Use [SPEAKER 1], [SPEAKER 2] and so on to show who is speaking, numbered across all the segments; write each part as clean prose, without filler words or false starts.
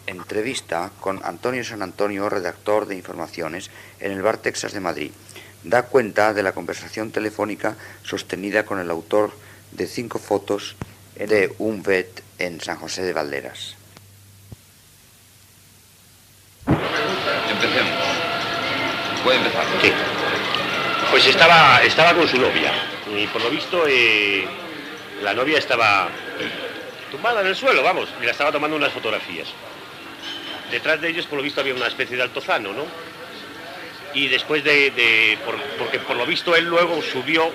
[SPEAKER 1] Entrevista con Antonio San Antonio, redactor de informaciones en el Bar Texas de Madrid. Da cuenta de la conversación telefónica sostenida con el autor de 5 fotos de un vet en San José de Valderas.
[SPEAKER 2] Empecemos. Puede empezar.
[SPEAKER 3] Sí. Pues estaba con su novia y por lo visto la novia estaba tumbada en el suelo, vamos, y la estaba tomando unas fotografías. Detrás de ellos por lo visto había una especie de altozano, ¿no? Y después porque por lo visto él luego subió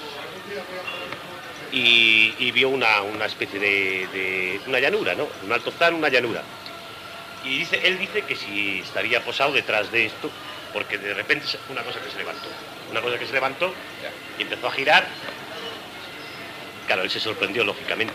[SPEAKER 3] y vio una especie de una llanura, ¿no? Un altozano, una llanura. Y él dice que si estaría posado detrás de esto, porque de repente una cosa que se levantó y empezó a girar. Claro, él se sorprendió lógicamente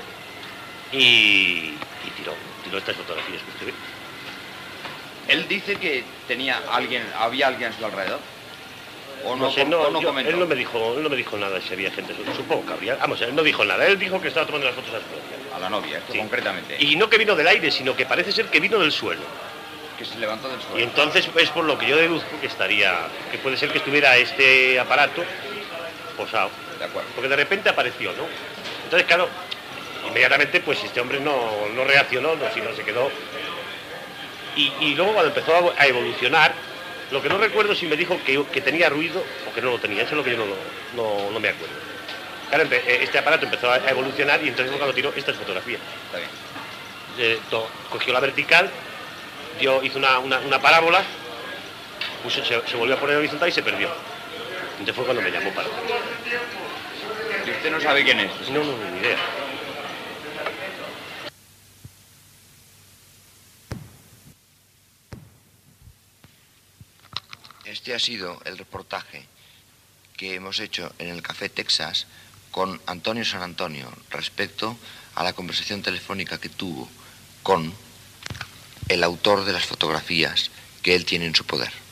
[SPEAKER 3] y tiró estas fotografías que usted ve.
[SPEAKER 2] Él dice que había alguien a su alrededor.
[SPEAKER 3] No sé, él no me dijo nada si había gente, supongo que habría. Vamos, él no dijo nada, él dijo que estaba tomando las fotos
[SPEAKER 2] a la novia, sí, concretamente.
[SPEAKER 3] Y no que vino del aire, sino que parece ser que vino del suelo.
[SPEAKER 2] Que se levantó del suelo.
[SPEAKER 3] Y entonces es por lo que yo deduzco que puede ser que estuviera este aparato posado.
[SPEAKER 2] De acuerdo.
[SPEAKER 3] Porque de repente apareció, ¿no? Entonces, claro, inmediatamente pues este hombre no reaccionó, sino se quedó. Y luego cuando empezó a evolucionar, lo que no recuerdo si me dijo que tenía ruido o que no lo tenía, eso es lo que yo no me acuerdo. Claro, este aparato empezó a evolucionar y entonces cuando tiró estas fotografías.
[SPEAKER 2] Está bien.
[SPEAKER 3] Cogió la vertical, hizo una parábola, se volvió a poner horizontal y se perdió. Entonces fue cuando me llamó para...
[SPEAKER 2] ¿Y usted no sabe quién es?
[SPEAKER 3] No, ni idea.
[SPEAKER 1] Este ha sido el reportaje que hemos hecho en el Café Texas con Antonio San Antonio respecto a la conversación telefónica que tuvo con el autor de las fotografías que él tiene en su poder.